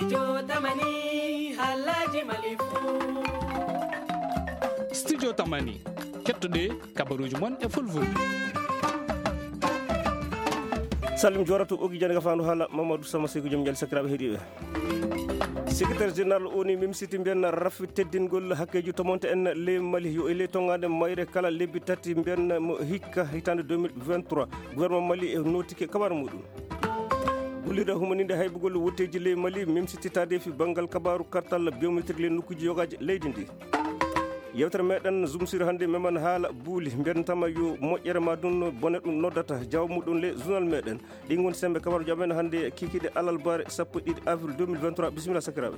Studio Tamani kettude kabaruji mon e fulfulde. Salim Joratu ogi janga fandu hala Mamadou Sama Seykou jom jall sakirabe hedibe. Secrétaire général oni mim siti mbiyen rafi teddingol hakkeji tomonte en le Mali yo ele tongade mayre kala lebbi tati mbiyen mo hikka hitande 2023 gouvernement Mali e notike kabar mudum. Gulida humaninde haybugol wotteji le Mali mim siti tade fi bangal kabaru kartal biométrique le nukuji yogaji leydi ndi. Yewtere meɗen zoomsir hande meman haala buuli mbiyen tama yo moƴƴere ma ɗum bone ɗum noddata jaw muɗum le journal meɗen ɗi goni sembe kabaru jamen hande kikiɗe alal bare 1 avril 2023 bisimilla sakiraɓe.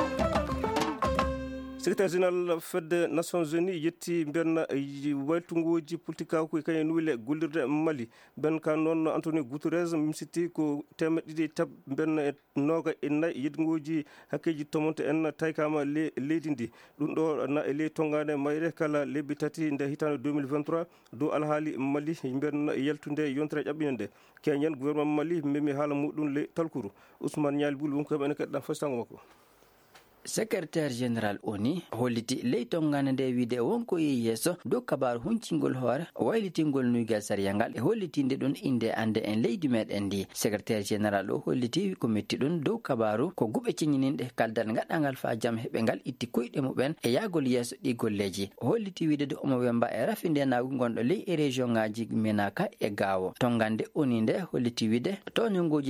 Secrétaire général fedde Nations Unies yetti mbiyen waytungoji politique ko kañe nuwile gollirde Mali ben ka noon Antonio Guterres mim sitti ko temedɗiɗi tab mbiyen noga e nayyi yedgoji hakkeji tomonte en taykama leydi ndi ɗum ɗo na e ley tongade mayre kala lebbi tati nde hitande 2023 dow alhaali Mali mbiyen yaltude yontere ƴaɓɓine nde keñen gouvernement Mali memi haala muɗum le talkuru Ousmane Niali Bouli wonko heɓene keɗɗa fastango makko. Secrétaire général ONU holliti ley tongane nde wiide wonko yi yesso dow kabaru huncingol hoore waylitingol nuygal sariyangal e hollitinde ɗum inde ande en leydi meɗen ndi. Secrétaire général o holliti ko metti ɗum dow kabaru ko guɓe ciñininɗe kaldal gaɗangal fa jaam heɓe ngal itti koyɗe muɓen e yagol yesso ɗi golleji. Holliti wiide de omo wemba e rafinde nagu gonɗo ley e région ngaji Menaka e Gao. Tongande ONU nde holliti wiide toñogoji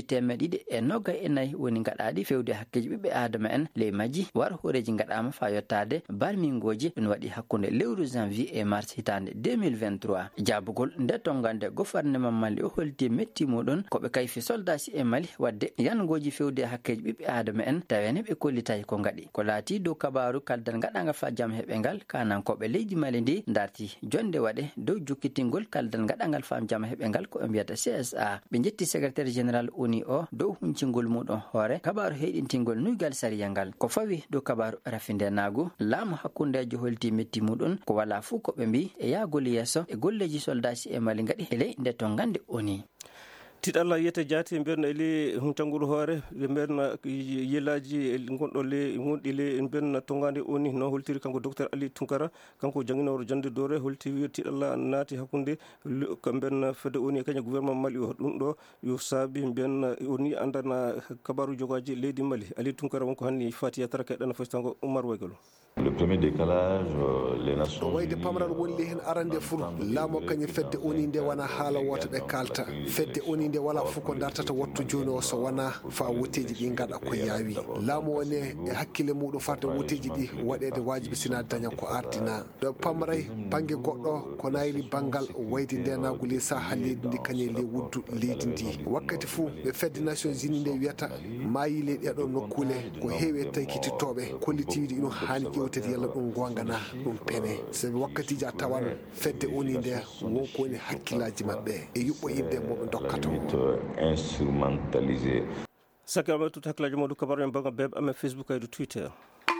294 woni gaɗaɗi fewde hakkeji ɓiɓɓe adama en ley majji war horeji gaɗama fa yottade barmingoji ɗum waɗi hakkude lewru janvier e mars hitande 2023. jabugol nde tongande gouvernement Mali o holti metti muɗum koɓe kayfi soldasi e Mali wadde yangoji fewde hakkeji ɓiɓɓe adama en tawene ɓe kollitayi ko gaɗi ko laati dow kabaru kaldal gaɗagal fa jaam heɓe ngal kanankoɓe leydi Mali ndi darti jonde waɗe dow jukkitingol kaldal gaɗagal fa jaam heɓe ngal ko mbiyata CSA. ɓe jetti secrétaire général ONU o dow huncingol muɗum hoore kabaru heɗintingol nuygal sariya ngal ko fawi dow kabaru rafinde nagu laamu hakkundejo holti metti muɗum ko wala fuu ko ɓe mbi e yagol yesso e golleji soldasi e Mali gaɗi e ley nde tongande ONU. tiɗalla yiyete jaati mbiyen ele huntangol hoore mbiyen yilaji gonɗo le gonɗi le mbiyen tongande ONU no holtiri kanko docteur Ali Tunkara kanko jangguinowo jande dore holti wi tiɗalla naati hakkunde ko mbiyen fedde ONU kañum gouvernement Mali o ɗum ɗo yo saabi mbiyen ONU andana kabaru jogaji leydi Mali. Ali Tunkara wonko hanni fati yatara keɗɗana fostango Oumar Waygalo. Le premier décalage, les Nations Unies. Pamral wolli hen arande fur laamo kañum fedde ONU nde wana haala woto ɓe kalta fedde ONU nde wala fof ko dartata wattu joni o so wana fa woteji ɗi gaɗa ko yaawi laamu woni e hakkille muɗum farde woteji ɗi waɗede wajibi sina daña ko ardina ɗo pamray banggue goɗɗo ko nayri banggal waydi ndenagoli saha leydi ndi kañum le wuddu leydi ndi wakkati fou ɓe fedde Nations Unies nde wiyata mayile ɗeɗo nokkule ko heewi e taykititoɓe kollitiwide ɗum hani ƴewtede yalla ɗum gongana ɗum pene sabi wakkatiji a tawan fedde ONU nde wonko woni hakkillaji mabɓe e yuɓɓoyinde moɓe dokkata instrumentalisé. Sakama tout haklaji modou kabaru en baga beb amen Facebook e Twitter.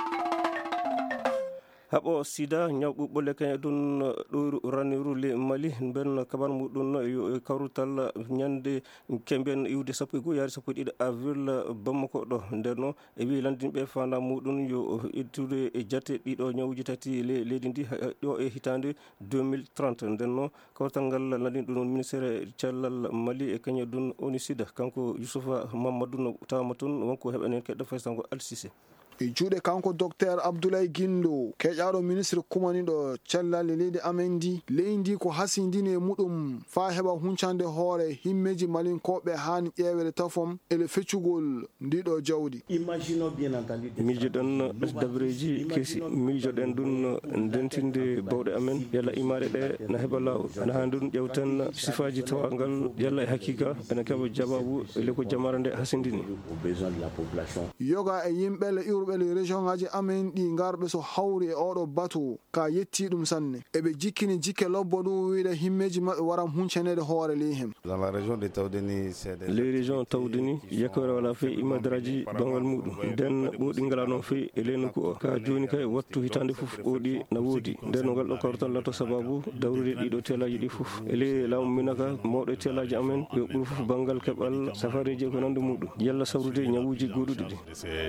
Haɓo sida ñawɓu ɓolle kañe ɗum ɗoyru raniru le Mali ben kabar muɗum yo kawrutal ñande kemben iwde 1 yaari 1 avril Bamako ɗo nderno e wi landinɓe fanda muɗum yo ittude e jate ɗiɗo ñawuji tati leydi ndi ɗo e hitande 2030 ndenno kawrutal ngal landin ɗum ministére cellal Mali e kañe ɗum ONU sida kanko Youssoufa Mamadou no tawama toon wonko heɓanen keɗɗo faysango Al-Sissé. e juuɗe kanko docteur Abdoulaye Guindo keƴaɗo ministre kumaniɗo cellal leydi amen ndi leydi ko hasindini e muɗum fa heɓa huncande hoore himmeji malinkoɓe hani ƴeewere tafom ele feccugol ndiɗo jawdi. miijoɗen dabreji kesi miijoɗen ɗum ndentinde bawɗe amen yalla imare ɗe na heɓa lawol ana hani ɗum ƴewten sifaji tawangal yalla e hakkika ene keɓa jababu ele ko jamara nde hasindini yoga e yimɓele rewɓe le région ngaji amen ɗi garɓe so hawri e oɗo bateau ka yetti ɗum sanne eɓe jikkini jikke lobbo ɗum wiide himmeji maɓɓe waram huncanede hoore ley hen. les régions tawdeni yakkore wala fe imadaraji dongal muɗum nden ɓoɗi ngala noon fe e ley nokku o ka joni kay wattu hitande fof ɓoɗi na woodi nden no ngal ɗo kawtal lato sababu dawrude ɗiɗo telaji ɗi fof e ley laamu minaka mawɗo telaji amen ɓe ɓuuri fof banggal keɓal safareji ko nande muɗum yalla sawrude ñawuji goɗuɗi ɗi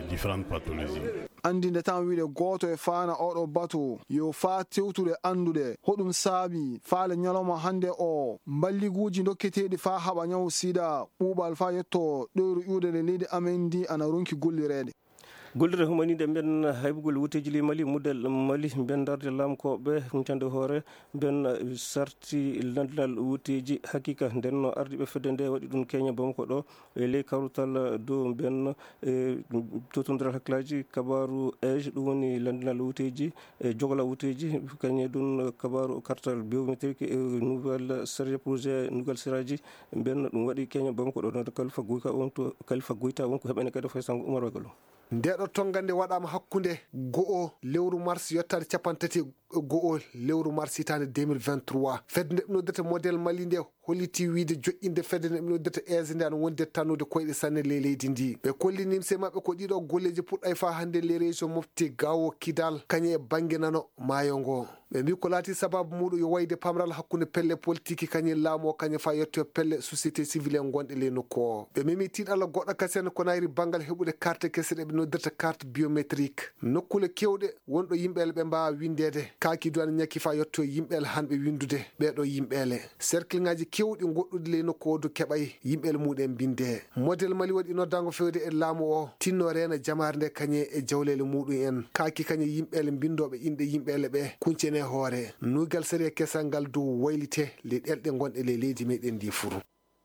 andinde tan wiide goto e faana oɗo bateau yo fa tewtude andude hoɗum saabi faale ñalawma hande o balliguji dokketeɗi fa haɓa ñaw sida ɓuuɓal fa yetto ɗowru ƴuudere leydi amen ndi ana ronki gollirede gollire humanide mben haybugol wuteji li mali muddal mali mben darde lamkoɓe huncande hoore mben sarti landal wuteji hakika nden no ardiɓe fedde nde waɗi ɗum keña bamako ɗo e ley kawrutal dow mben totodiral hakkillaji kabaru age ɗum woni landinal wuteji e jogla wuteji kañe ɗum kabaru kartal biométrique e nouvelle série projet nouvelle séraji mben ɗum waɗi keña bamako ɗo no kalifa goyka on to kalifa goyta wonko heɓene kadi fay sango oumar wagalo ndeɗo tongande waɗama hakkude go'o lewru mars yettade capantati go'o lewru mars hitande 2023 fedde nde noddete modèle mali nde holliti wiide joƴƴinde fedde nde noddete aise nde ana wonde tannude koyɗe sanne ley leydi ndi ɓe kolli nimse mabɓe ko ɗiɗo golleji puɗɗay fa hande les région mofti gawo kidal kañe e banggue nano maayo ngo ɓe mbi ko laati sababu muɗum yo wayde pamral hakkude pelle politique kañe laamu o kañe fa yetto pelle société civile en gonɗe ley nokku o ɓe memi tiiɗalla goɗɗo kasen ko nayri banggal heɓude carte kese ɗe ɓe noddata carte biométrique nokkule kewɗe wonɗo yimɓele ɓe mbawa windede kakidu ana ñakki fa yetto yimɓele hanɓe windude ɓeɗo yimɓele cercle ngaji kewɗi goɗɗude ley nokku o do keɓay yimɓele muɗum binde modèle mali waɗi noddango fewde e laamu o tinno rena jamare nde kañe e jawlele muɗum en kaki kañe yimɓele bindoɓe inde yimɓele ɓe kuncene hoore nugal série kesal ngal dow waylite ley ɗelɗe gonɗe ley leydi meɗen ndi furu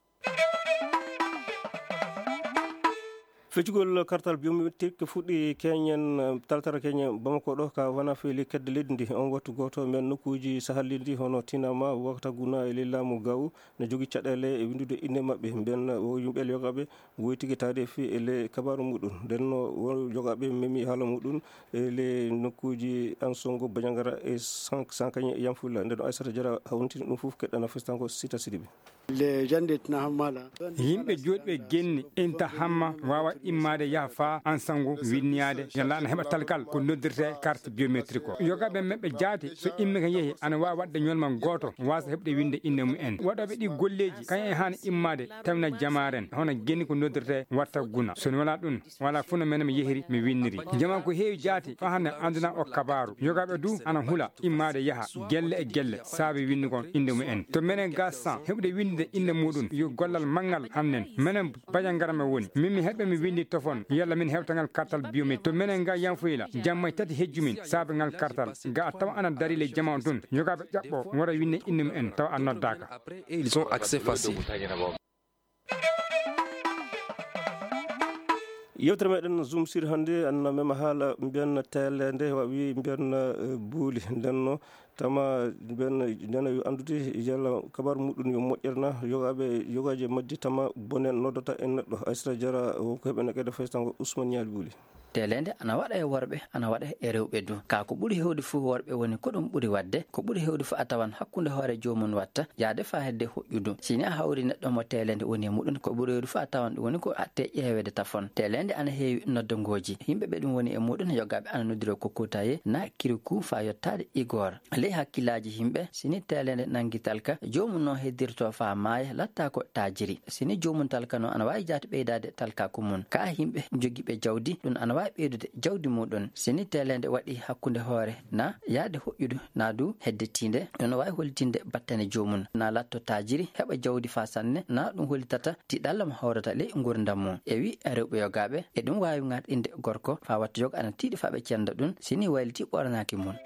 feccugol kartal biométrique fuɗɗi keñen taltara keñe bamako ɗo ka wona feeli kedde leydi ndi on wattu goto men nokkuji sahalli ndi hono tinama wakta guna e ley laamu gaw ne jogui caɗele e windude inde mabɓe nden yimɓele yogaɓe woyi tigui tawde fi e ley kabaru muɗum nden no yogaɓe memi haala muɗum e ley nokkuji ansongo bañagara e sankañe yamfulla nden aissata diara hawntini ɗum foof keɗɗana festanko sita sidiɓe yimɓe joɗɓe genni inta hamma wawa immade yaha fa ansango winniyade yalla ana heɓa talkal ko noddirte carte biométrique o yogaɓe mabɓe jaati so immi ka yeehi ana wawi wadde ñolma goto wasa heɓde winde inde mumen waɗoɓe ɗi golleji kañum e hani immade tamina jamaren hono genni ko noddirte watta guna soni wala ɗum wala funo men mi yehiri mi winniri jama ko heewi jaati fa hande anduna o kabaru yogaɓe du ana huula immade yaaha gelle e gelle saabi winni kon inde mumen to menen ga san heɓde winde inde muɗum yo gollal manggal hannen minen baƴangarame woni min mi heɓɓe mi windi tofon yalla min hewtangal kartal biométrique to minen ga yanfoyila jamma tati hejjumin saabi ngal kartal ga tawa ana dari le jama ɗum yogaɓe ƴaɓɓo wara winne inde mumen tawa a noddaka ils ont accès facile yewtere meɗen zoom sur hannde anna mema haala mbiyan tele nde wi mbiyan buuli ndenno tama mbiyan ndena yo andude yalla kabaru muɗum yo moƴƴerna yogaɓe yogaji majji tama bonen noddata en neɗɗo aissata diara ko heɓene kede faytango ousmane ñaali buuli telende ana waɗa e worɓe ana waɗa e rewɓe du ka ko ɓuuri hewde fuu worɓe woni ko ɗum ɓuuri wadde ko ɓuuri hewde fuu a tawan hakkude hoore jomum watta yaade fa hedde hoƴƴudu sini a hawri neɗɗo mo telende woni e muɗum ko ɓuuri hewde fuu a tawan ɗum woni ko atte ƴeewede tafon telende ana heewi noddangoji yimɓe ɓe ɗum woni e muɗum yogaɓe ana noddiro ko kutaye na kirikou fa yettade igor ley hakkillaji yimɓe sini telende nangi talka jomum noon heddirto fa maaya latta ko tajiri sini jomum talka noon ana wawi jaati ɓeydade talka ko mum ka yimɓe joguiɓe jawdi ɗum ana wawi ɓeydude jawdi muɗum sini telende waɗi hakkude hoore na yaade hoƴƴudu na du heddetinde ɗum wawi hollitinde battane jomum na latto tajiri heɓa jawdi fa sanne na ɗum hollitata tiɗalla mo hawrata ley gurdam mum e wi rewɓe yogaɓe e ɗum wawi gatɗinde gorko fa watta jogo ana tiiɗi fa ɓe cenda ɗum sini wayliti ɓoranaki mum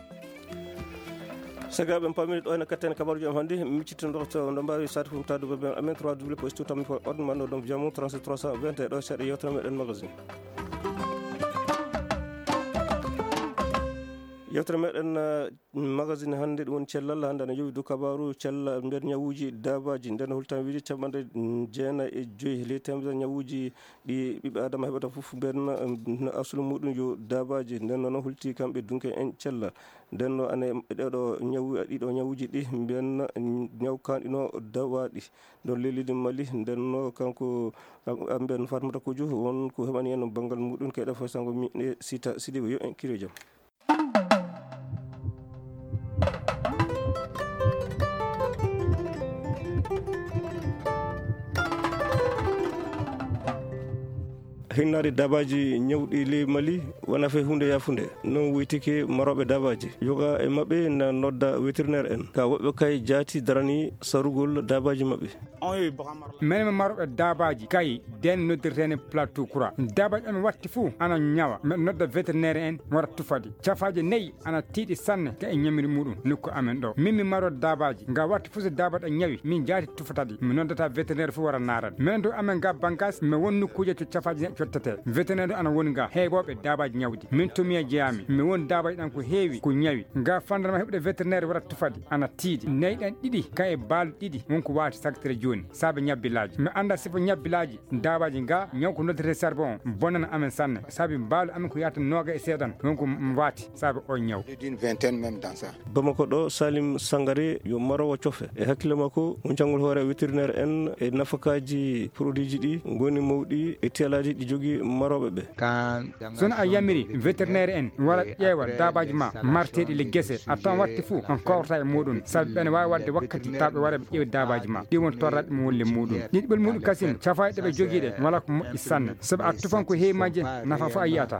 sagaɓe pamini ɗo ene kattene kabaruji am hannde miccittoɗo to no mbawi sade fof taduɓe ɓe amen 3w ko stutami ko ordre manno ɗon jamu 37 320 e ɗo seeɗa yewtere meɗen magasin yewtere meɗen magazine hannde ɗum woni cellal hannde ana jowi dow kabaru cella nder ñawuji dabaji nden hultan wiide 95 ley temedere ñawuji ɗi ɓiɓɓe adama heɓata fof nden aslu muɗum yo dabaji nden noon hulti kamɓe dunke en cella nden no ane ɗiɗo ñawuji ɗi mbiyen ñaw kanɗino dawaɗi ɗon lelidi Mali nden no kanko mbiyen Fatmata Kodiou won ko heɓani en banggal muɗum kayɗa fo sango mi Sita Sidibé yo en kiri jaam. hinnade dabaji ñawɗi ley Mali wona fe hunde yafunde non wiytike maroɓe dabaji yoga e mabɓe na nodda vétérinaire en ka woɓɓe kay jaati darani sarugol dabaji mabɓe mene maroɓe dabaji kay den noddirtene plateau coura dabaji amen watti fou ana ñawa mbeɗa nodda vétérinaire en wara tufade cafaji nayyi ana tiiɗi sanne ka e ñamiri muɗum nokku amen ɗo min mi maro dabaji nga watti fou so dabaɗo ñawi min jaati tufatade mi noddata vétérinaire fou wara narade minen to amen ga bankas mi won nokkuje to cafaji cottete vétérinaire ana woni ga heeɓoɓe dabaji ñawdi min tomi e jeeyami mi won dabaji ɗan ko heewi ko ñawi nga fandanma heɓde vétérinaire wara tufade ana tiiɗi nayyi ɗan ɗiɗi ka e baalu ɗiɗi wonko wati sagtere joni saabe ñabbilaji mi anda sifo ñabbilaji dabaji nga ñaw ko noddete charbon bonnana amen sanne saabi baalu amen ko yata noga e seeɗan wonko wati saabe o ñaw Bamako ɗo Salim Sangare yo marowo cofe e hakkille makko on jangol hoore vétérinaire en e nafakaji produit ji ɗi goni mawɗi e telaji ɗi jogui maroɓe ɓe sono a yamiri vétérinaire en wara ƴeewa dabaji ma marteɗi le guese a tan watti fou on kawrata e muɗum saabi ɓene wawi wadde wakkati taɓe wara ɓe ƴeewa dabaji ma ɗi won torraɗe mo wolle muɗum ɗiɗɓel muɗum kasim cafaɗe ɗeɓe joguiɗe wala ko moƴƴi sanne saabu a tufan ko heewi majje nafa fo a yiyata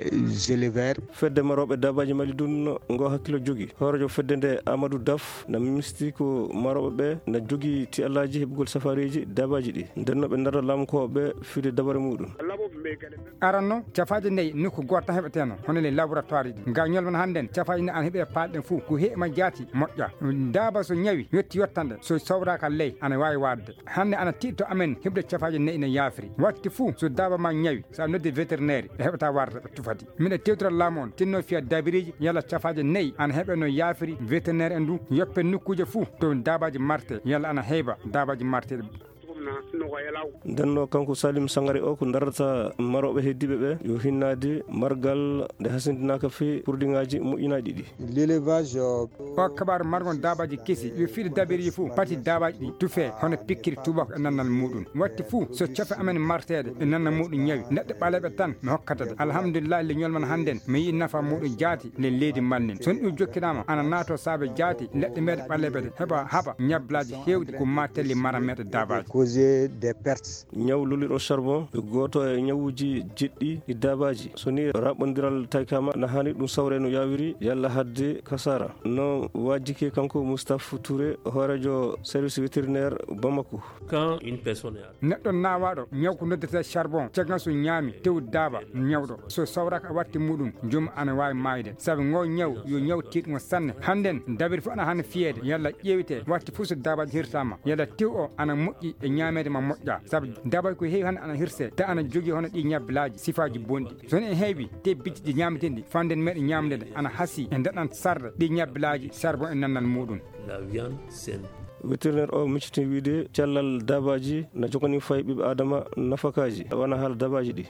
fedde maroɓe dabaji Mali dun ngo hakkilo jogui horejo fedde nde Amadou Daf na misti ko maroɓe ɓe na jogui ti allaji heɓugol safariji dabaji ɗi nden no ɓe darda lamkoɓe fiide dabare muɗum aranno cafaji nayyi nokku goto tan heɓeteno hono le laboratoire ɗi nga ñolman hannden cafaji nayyi ana heeɓe palɗen fou ko heeɓima jaati moƴƴa daba so ñawi yetti yottande so sawraka ley ana wawi wadde hande ana tiɗto amen heɓde cafaji nayyi ne yaafiri watti fou so daba ma ñawi sa noddi vétérinaire ɓe heɓata warde ɓe tufadi miɗa tewtira laamu on tinno fiya dabiriji yalla cafaji nayyi ana heeɓe no yaafiri vétérinaire en du yoppe nokkuje fou to dabaji marte yalla ana heeɓa dabaji marteɗe nden no kanko Salim Sangare o ko darata maroɓe heddiɓe ɓe yo hinnade margal nde hasindinaka fe produit ngaji moƴƴinaɗi ɗi l'élevage o kabaru margon dabaji kesi yo fiide dabiriji fou pati dabaji ɗi tufe hono pikkiri tubako e nannal muɗum watti fou so cofe amen martede e nannal muɗum ñawi neɗɗo ɓaleɓe tan mi hokkatade alhamdulillah le ñolman hannden mi yi nafa muɗum jaati le leydi malnin son ɗum jokkinama ana naato saabe jaati leɗɗe meɗe ɓaleɓe de heɓa haɓa ñablaji hewɗi ko ma telli mara meɗe dabaji ñaw loliɗo charbon e goto e ñawuji jeɗɗi e dabaji so ni raɓɓodiral taykama na hani ɗum sawre no yawiri yalla hadde kasara non wajjike kanko Moustapha Touré hoorejo service vétérinaire Bamako neɗɗo nawaɗo ñaw ko noddete charbon caggal so ñaami tew daba ñawɗo so sawraka a watti muɗum joomum ana wawi mayde saabu ngo ñaw yo ñaw tiɗgo sanne hannden dabiri fof ana hana fiyede yalla ƴewite watti foof so dabaji hirtama yalla tew o ana moƴƴi e ñamede ma moƴƴa saabu dabaji ko heewi hande ana hirse ta ana jogui hono ɗi ñabbilaji sifaji bonɗi sono en heewi te bijji ɗi ñameteɗi fanden meɗe ñamdede ana haasi e daɗan sarde ɗi ñabbilaji charbon e nannal muɗum vétérinaire o micciti wiide cellal dabaji na jogani fayi ɓiɓe adama nafakaji wona haala dabaji ɗi